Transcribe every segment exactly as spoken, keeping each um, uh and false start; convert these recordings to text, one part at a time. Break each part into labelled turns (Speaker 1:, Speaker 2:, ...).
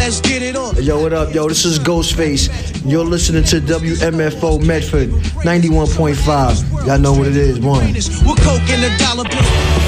Speaker 1: let's get it on.
Speaker 2: Yo, what up, yo? This is Ghostface. You're listening to W M F O Medford ninety-one point five. Y'all know what it is, one.
Speaker 1: We're coke in the dollar bill.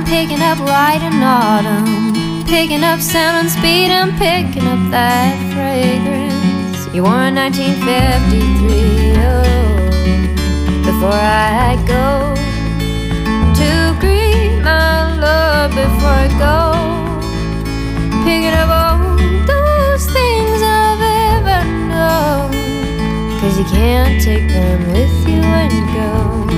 Speaker 3: picking up light in autumn, picking up sound and speed, I'm picking up that fragrance you wore in nineteen fifty-three. Oh, before I go to greet my love, before I go, picking up all those things I've ever known, 'cause you can't take them with you when you go.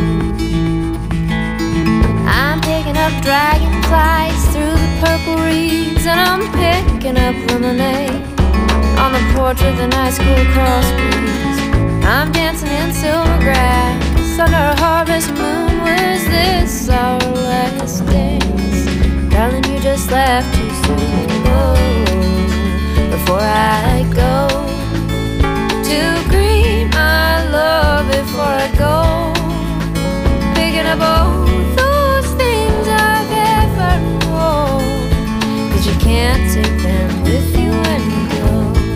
Speaker 3: I'm picking up dragonflies through the purple reeds, and I'm picking up lemonade on the porch with a nice cool cross breeze. I'm dancing in silver grass under a harvest moon. Was this our last dance? Darling, you just left too soon. Oh, before I go to greet my love, before I go, picking up all those things I've ever known, 'cause you can't take them with you when you go.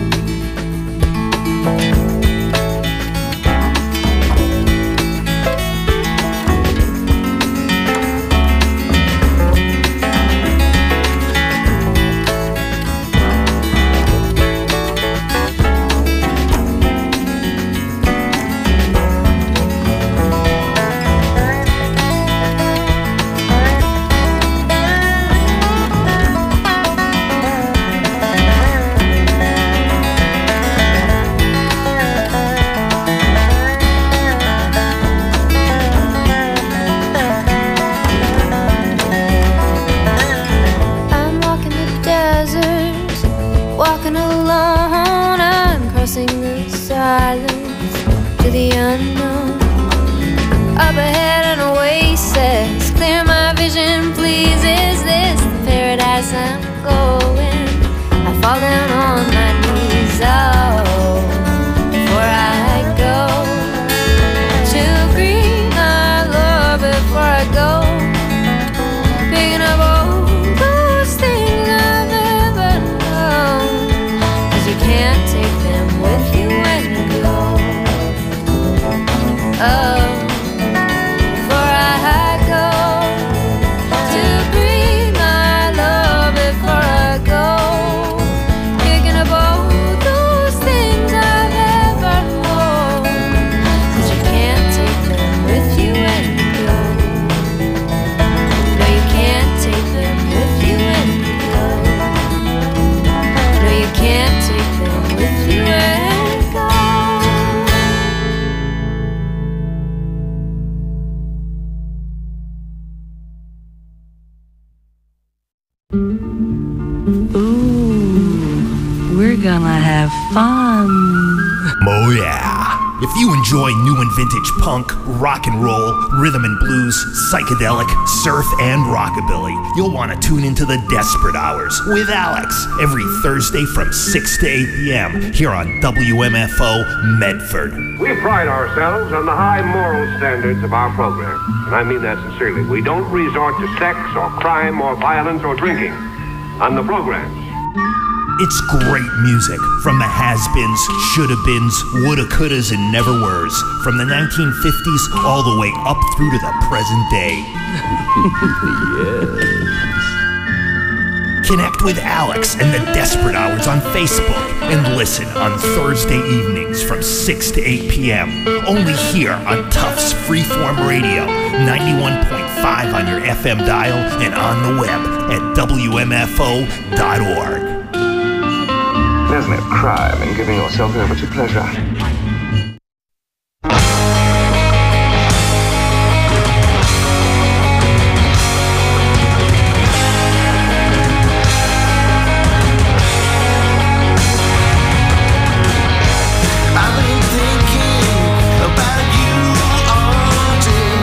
Speaker 3: To the unknown, up ahead an oasis, clear my vision please. Is this the paradise I'm going? I fall down on my knees. Oh, before I go to greet my love, before I go, picking up all those things I've ever known, 'cause you can't take them with you when you go. Oh, before I go to greet my love, before I go, picking up all those things I've ever known, 'cause you can't take them with you when you go. No, you can't take them with you when you go. No, you can't take them with you when you go.
Speaker 4: We're gonna have fun.
Speaker 5: Oh yeah. If you enjoy new and vintage punk, rock and roll, rhythm and blues, psychedelic, surf, and rockabilly, you'll want to tune into the Desperate Hours with Alex every Thursday from six to eight p.m. here on W M F O Medford.
Speaker 6: We pride ourselves on the high moral standards of our program, and I mean that sincerely. We don't resort to sex or crime or violence or drinking on the programs.
Speaker 5: It's great music from the has-beens, shoulda-beens, woulda-couldas, and never-weres, from the nineteen fifties all the way up through to the present day. Yes. Connect with Alex and the Desperate Hours on Facebook and listen on Thursday evenings from six to eight p.m. only here on Tufts Freeform Radio, ninety-one point five on your F M dial and on the web at W M F O dot org.
Speaker 7: There's no crime in giving yourself over to pleasure.
Speaker 8: I've been thinking about you all day.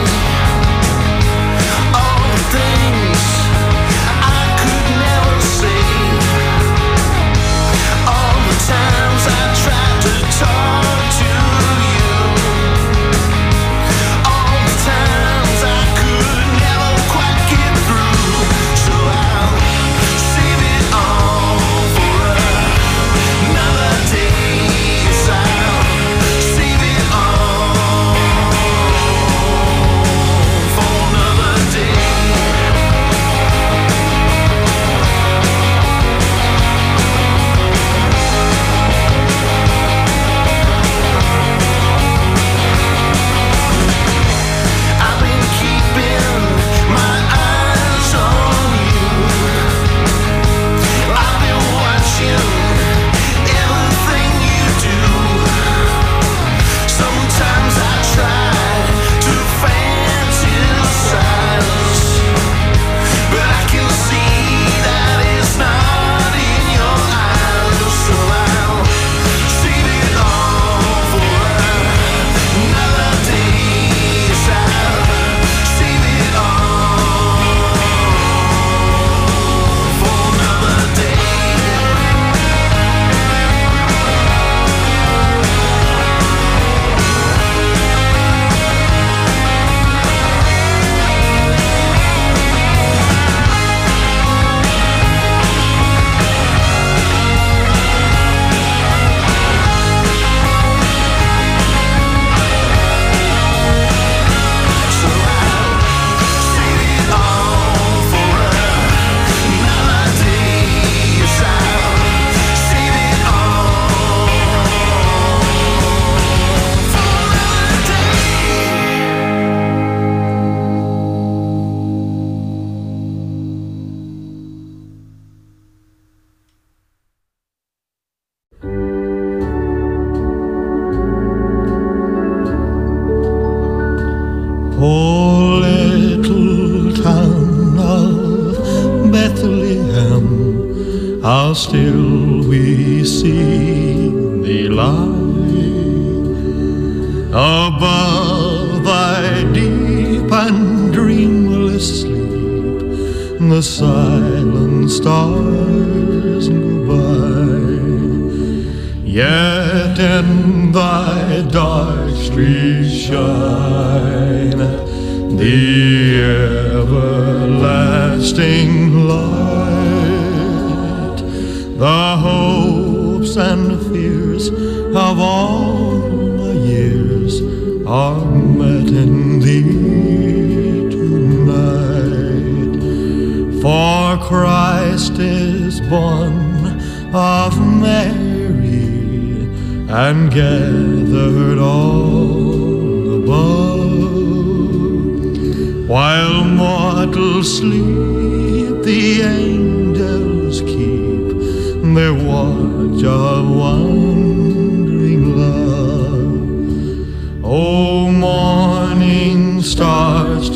Speaker 8: All the things I could never say. All the times I tried to talk
Speaker 9: how still we see thee lie above thy deep and dreamless sleep. The silent stars go by, yet in thy dark streets shine the everlasting light. The hopes and fears of all the years are met in thee tonight. For Christ is born of Mary and gathered all above. While mortals sleep, the angels keep their watch of wondering love. O morning stars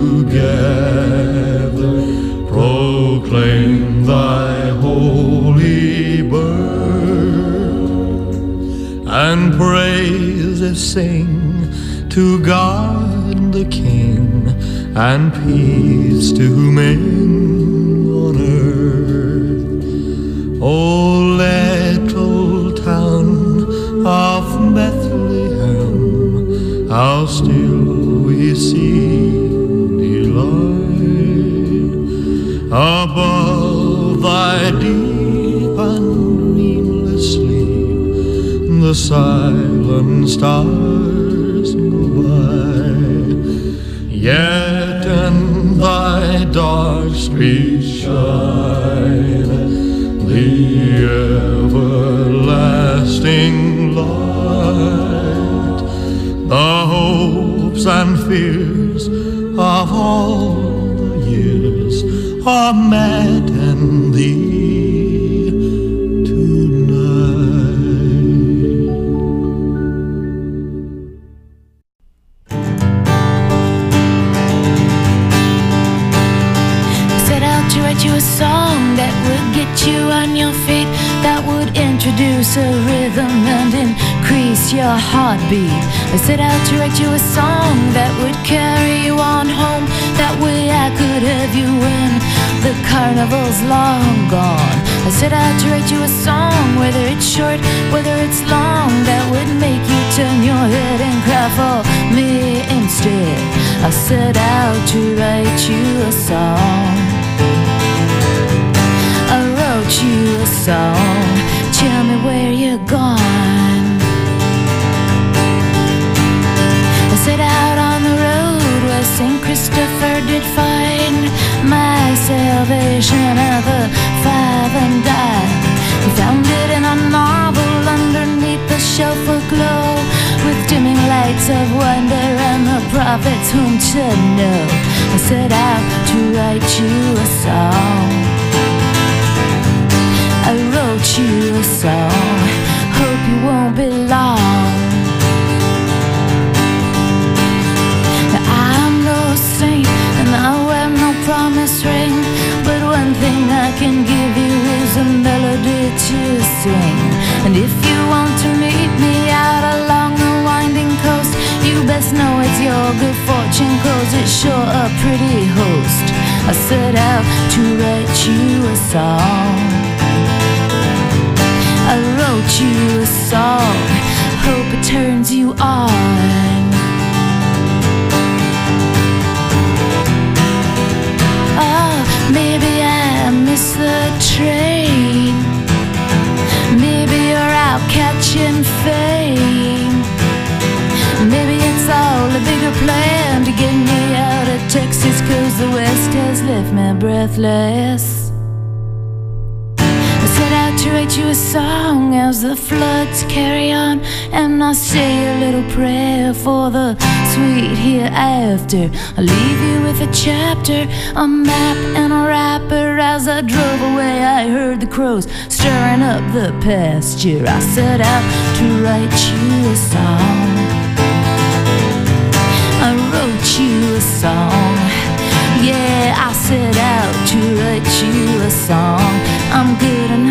Speaker 9: together proclaim thy holy birth, and praises sing to God the King, and peace to men on earth. O little town of Bethlehem, how still we see thee lie above thy deep and dreamless sleep. The silent stars go by, yet in thy dark streets shine the everlasting light. The hopes and fears of all the years are met in thee tonight.
Speaker 10: Set out to write you a song that would get you on your feet, that would introduce a rhythm and increase your heartbeat. I set out to write you a song that would carry you on home. That way I could have you when the carnival's long gone. I set out to write you a song, whether it's short, whether it's long, that would make you turn your head and cry for me instead. I set out to write you a song. I wrote you a song. Tell me where you're gone. I set out on the road where Saint Christopher did find my salvation at the five and dime. He found it in a novel underneath the shelf aglow, with dimming lights of wonder and the prophets whom to know. I set out to write you a song. I wrote you a song, hope you won't be long. Now, I'm no saint and I wear no promise ring, but one thing I can give you is a melody to sing. And if you want to meet me out along the winding coast, you best know it's your good fortune, 'cause it's sure a pretty host. I set out to write you a song. I wrote you a song, hope it turns you on. Oh, maybe I missed the train. Maybe you're out catching fame. Maybe it's all a bigger plan to get me out of Texas, 'cause the West has left me breathless. Set out to write you a song as the floods carry on, and I say a little prayer for the sweet hereafter. I leave you with a chapter, a map and a wrapper. As I drove away I heard the crows stirring up the pasture. I set out to write you a song. I wrote you a song. Yeah, I set out to write you a song. I'm good enough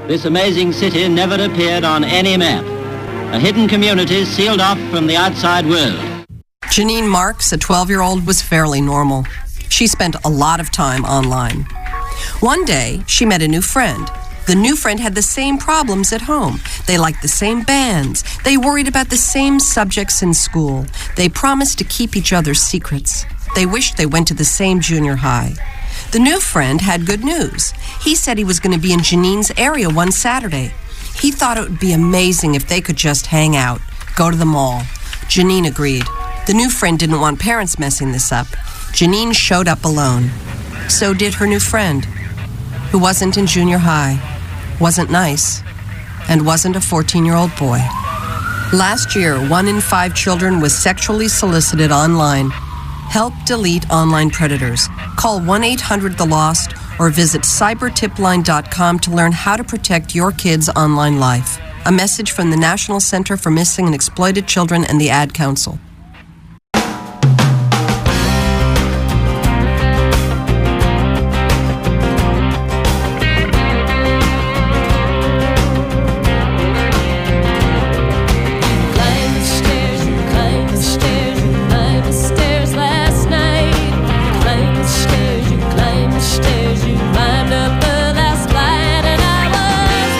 Speaker 11: this amazing city never appeared on any map. A hidden community sealed off from the outside world.
Speaker 12: Janine Marks, a twelve-year-old, was fairly normal. She spent a lot of time online. One day, she met a new friend. The new friend had the same problems at home. They liked the same bands. They worried about the same subjects in school. They promised to keep each other's secrets. They wished they went to the same junior high. The new friend had good news. He said he was going to be in Janine's area one Saturday. He thought it would be amazing if they could just hang out, go to the mall. Janine agreed. The new friend didn't want parents messing this up. Janine showed up alone. So did her new friend, who wasn't in junior high, wasn't nice, and wasn't a fourteen-year-old boy. Last year, one in five children was sexually solicited online. Help delete online predators. Call one eight hundred the lost or visit cyber tip line dot com to learn how to protect your kids' online life. A message from the National Center for Missing and Exploited Children and the Ad Council.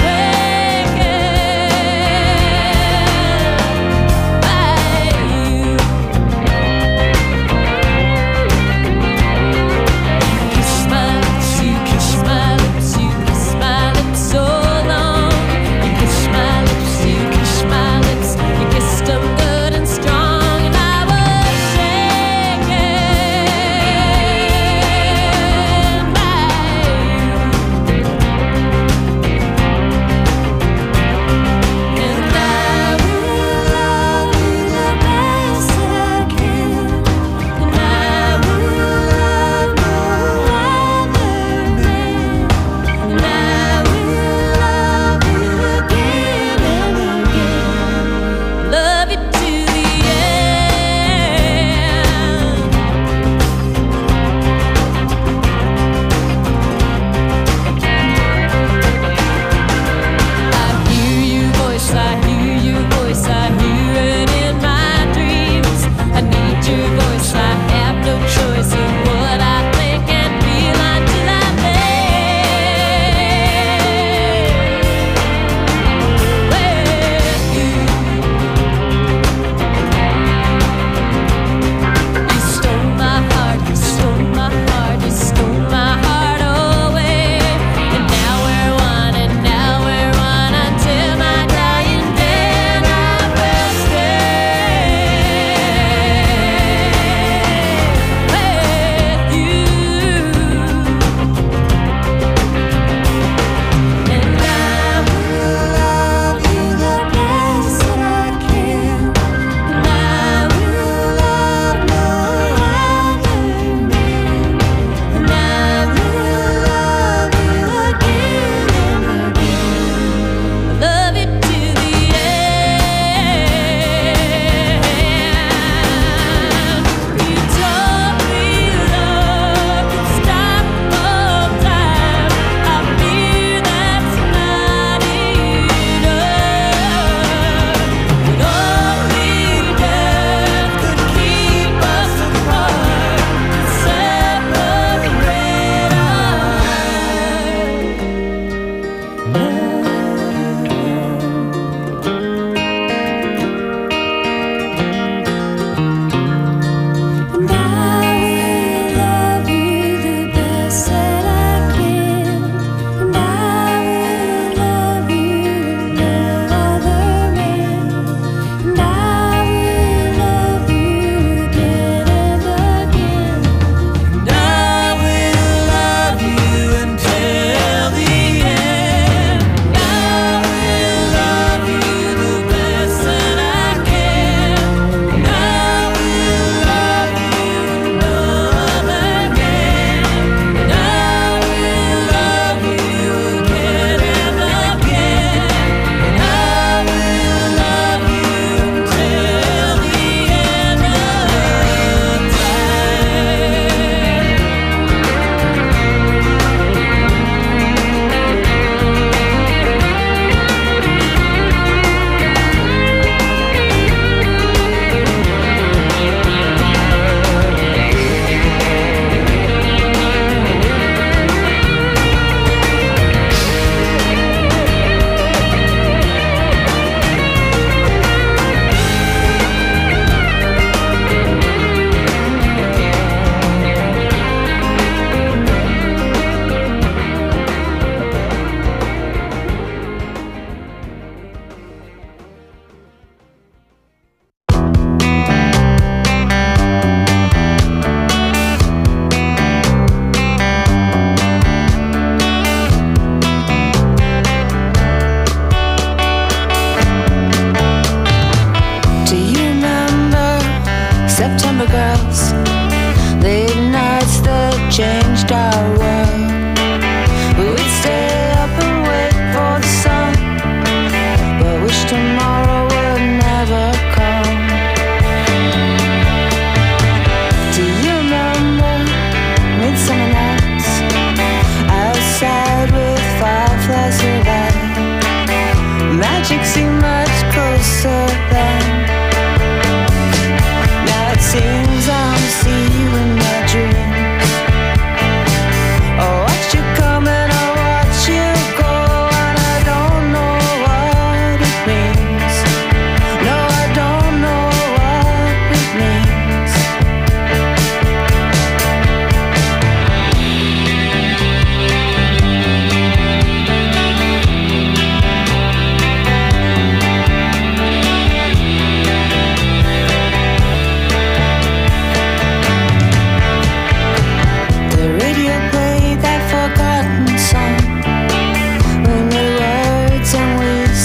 Speaker 10: You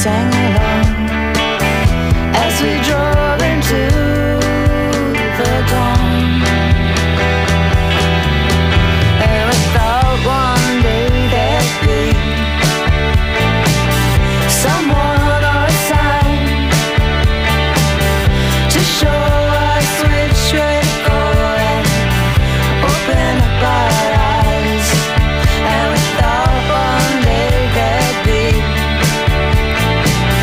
Speaker 10: sang along as we drove into the dawn. And we thought one day there'd be someone or a sign to show us which way to go and open up our eyes. And we thought one day there'd be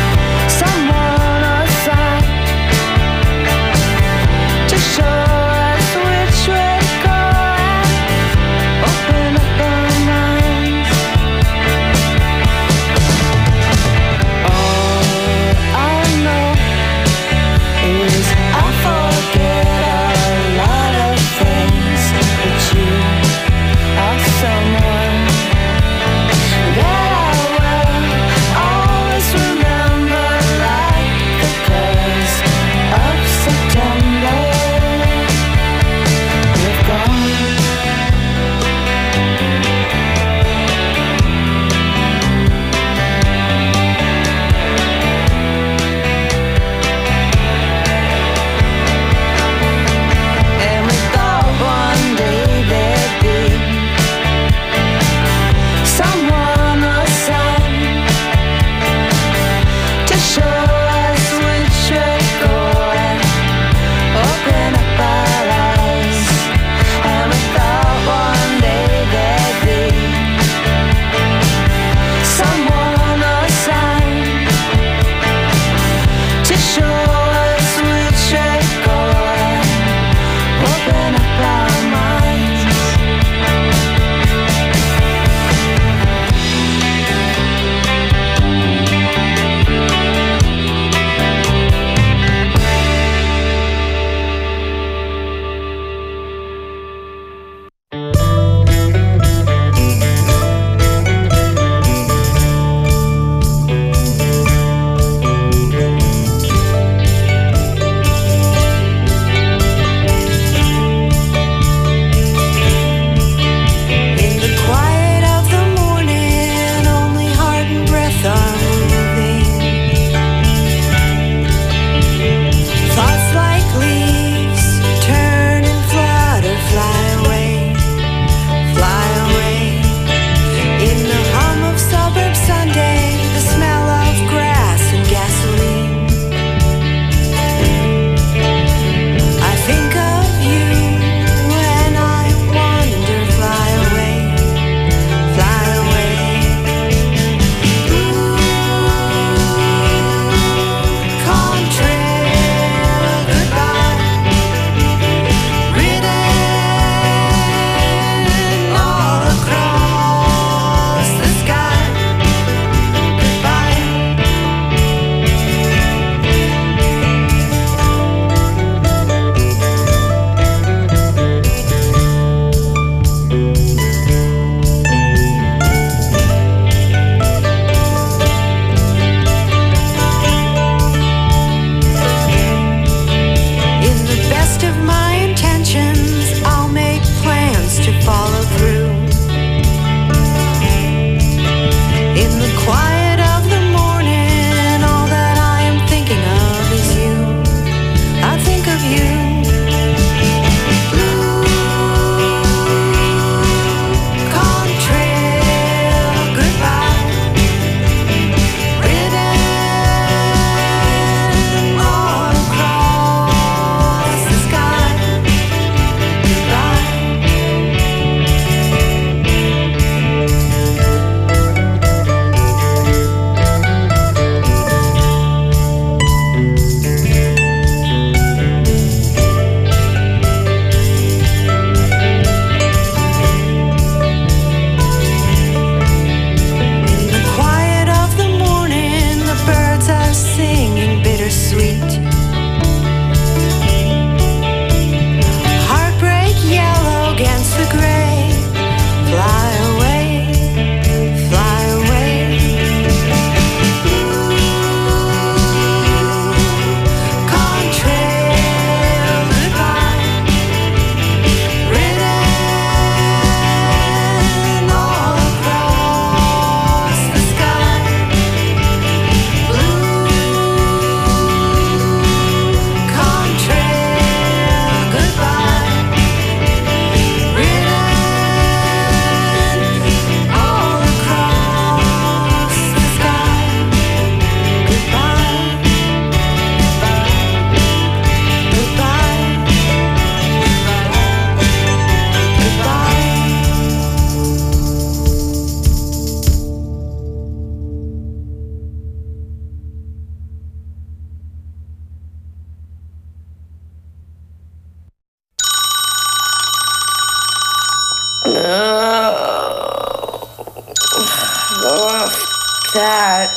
Speaker 13: that.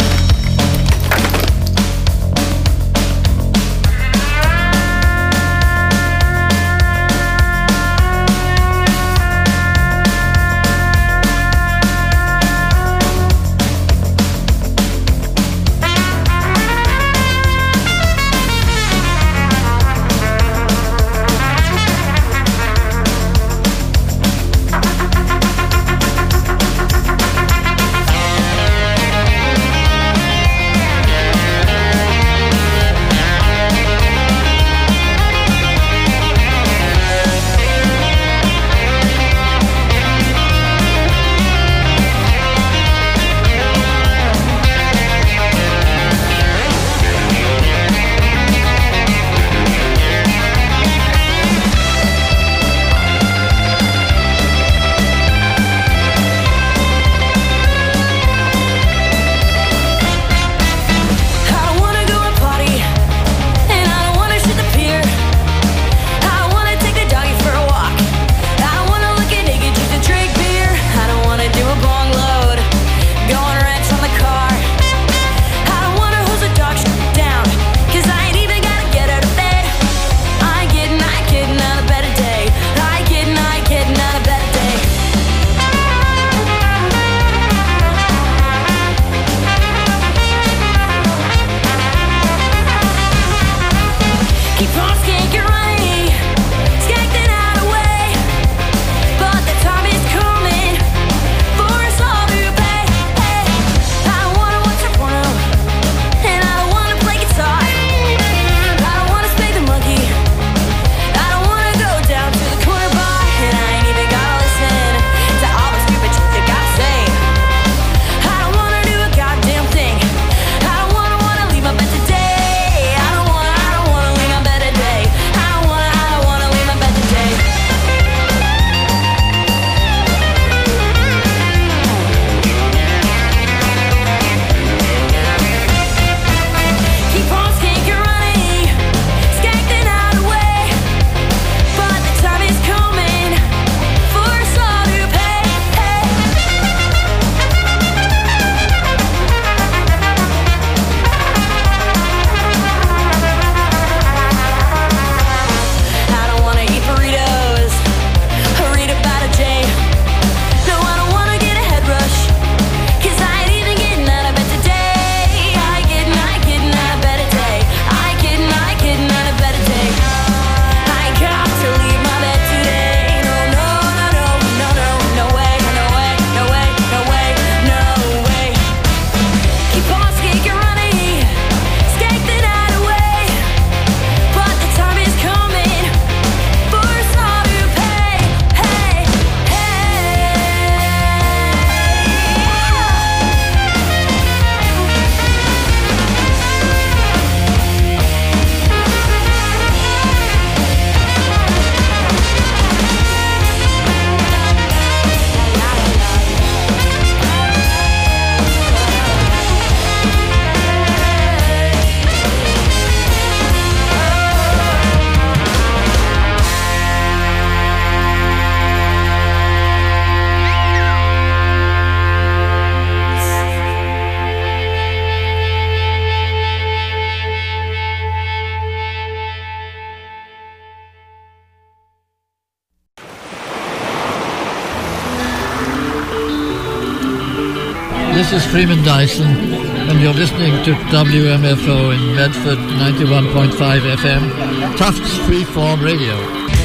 Speaker 14: This is Freeman Dyson, and you're listening to W M F O in Medford, ninety-one point five F M, Tufts Freeform Radio.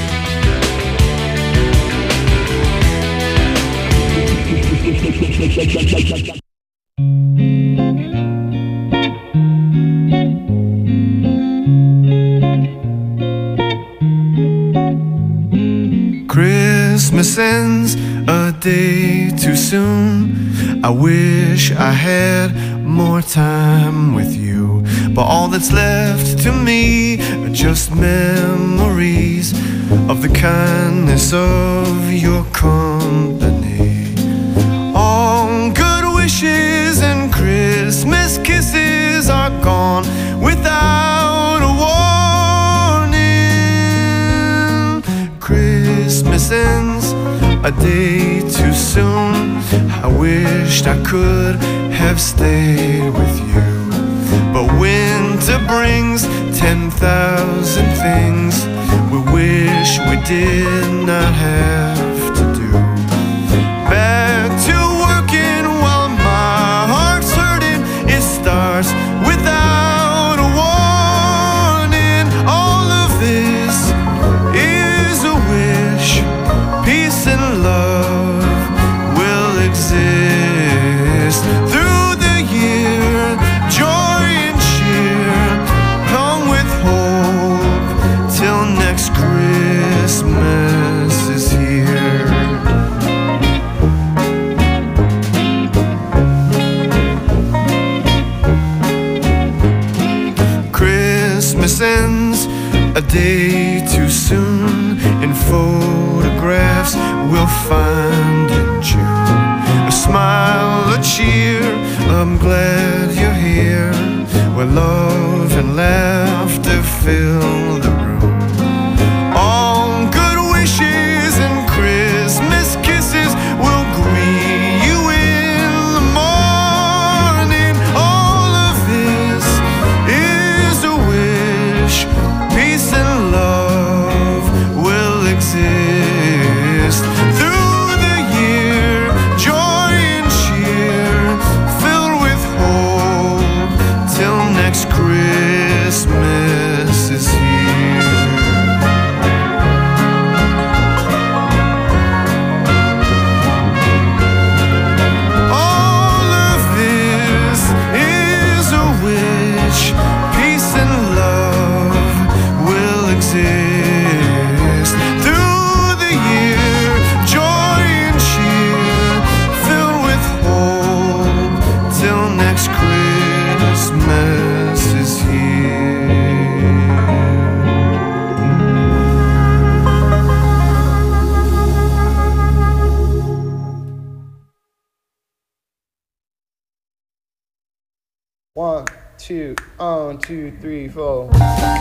Speaker 15: Christmas ends a day too soon. I wish I had more time with you, but all that's left to me are just memories of the kindness of your company. All good wishes and Christmas kisses are gone without a warning. Christmas ends a day too soon. I wished I could have stayed with you. But winter brings ten thousand things we wish we did not have to do. Back to working while my heart's hurting. It starts without a warning. All of this is a wish. Peace and love will exist through the year. Joy and cheer come with hope till next Christmas is here. Christmas ends a day too soon. In photographs we'll find in June a smile, a cheer. I'm glad you're here, where love and laughter fill the room. All good wishes and Christmas kisses will greet you in the morning. All of this is a wish. Peace and love will exist through the year. Joy and cheer filled with hope till next Christmas is here. All of this is a wish. Peace and love will exist through the year. Joy and cheer filled with hope till next Christmas is here.
Speaker 13: One, two, on, two, three, four.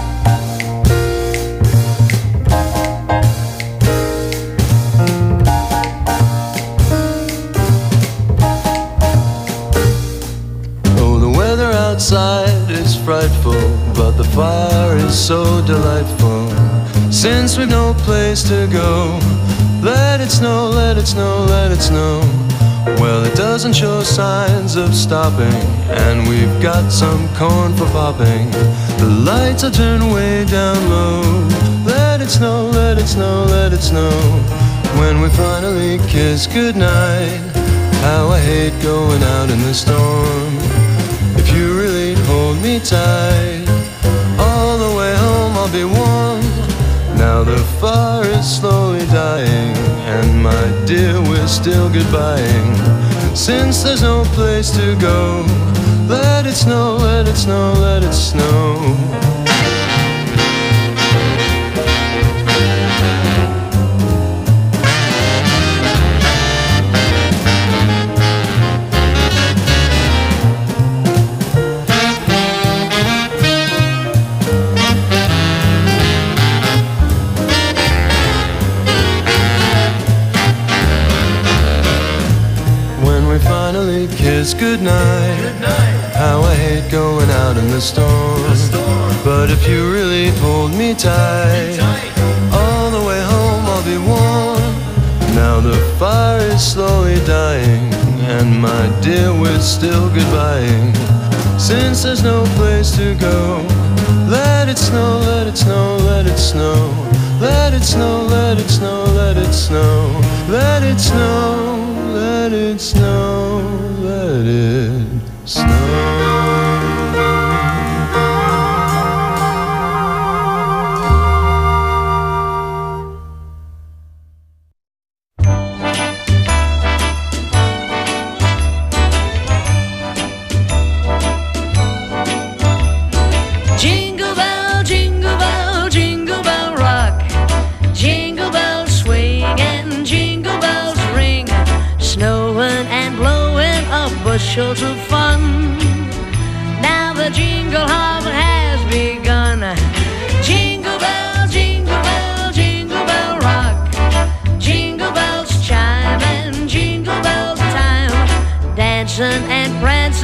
Speaker 16: Oh, the weather outside is frightful, but the fire is so delightful. Since we've no place to go, let it snow, let it snow, let it snow. Well, it doesn't show signs of stopping, and we've got some corn for popping. The lights are turned way down low. Let it snow, let it snow, let it snow. When we finally kiss goodnight, how I hate going out in the storm. If you really hold me tight, all the way home I'll be warm. Now the fire is slowly dying, and my dear, we're still goodbying. Since there's no place to go, let it snow, let it snow, let it snow. Finally kiss goodnight. Goodnight. How I hate going out in the storm. the storm. But if you really hold me tight, tight, all the way home I'll be warm. Now the fire is slowly dying, and my dear, we're still goodbying. Since there's no place to go, let it snow, let it snow, let it snow. Let it snow, let it snow, let it snow. Let it snow. Let it snow, let it snow.
Speaker 10: Jingle bell, jingle bell, jingle bell rock. Jingle bells swing and jingle bells ring. Snowing and blowing up bushels of fun. Now the jingle hop has begun. Jingle bell, jingle bell, jingle bell rock. Jingle bells chime and jingle bell time. Dancing and prancing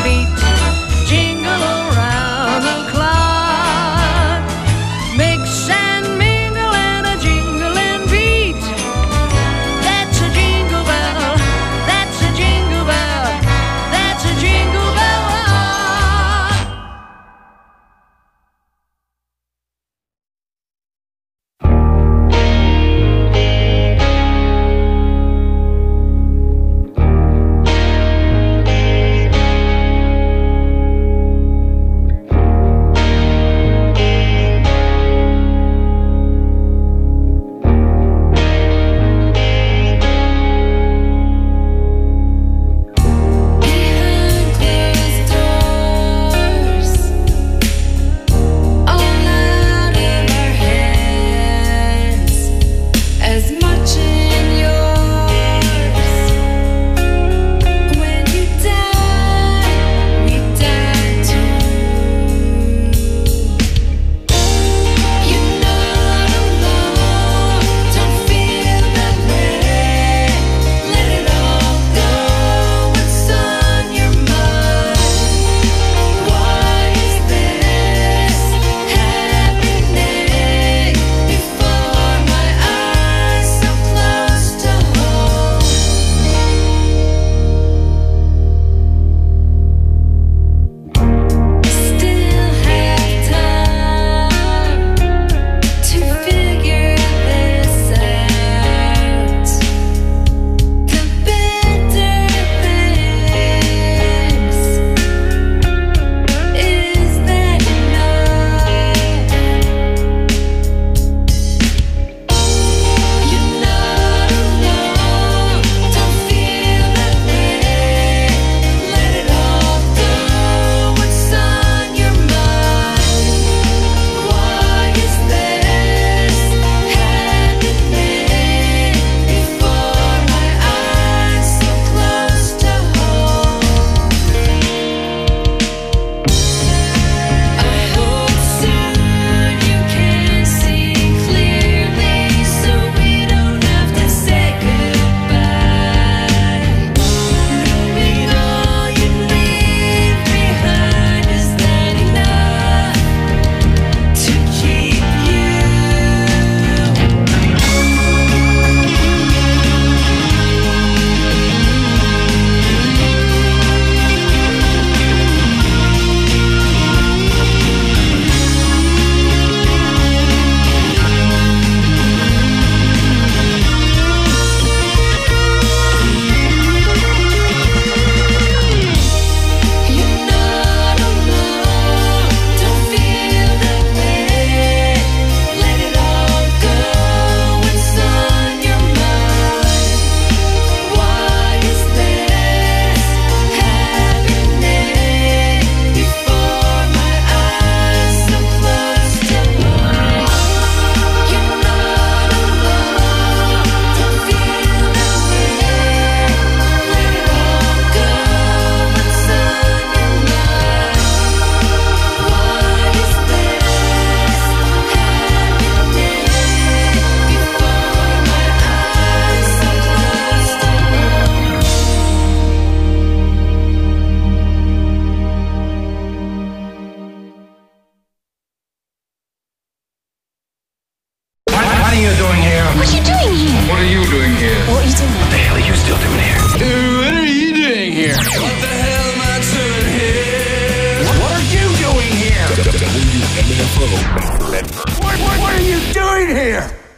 Speaker 8: feet jingle around the clock. Mix and mingle and a jingling beat. That's a jingle bell, that's a jingle bell, that's a jingle bell rock.
Speaker 15: What, what, what are you doing here?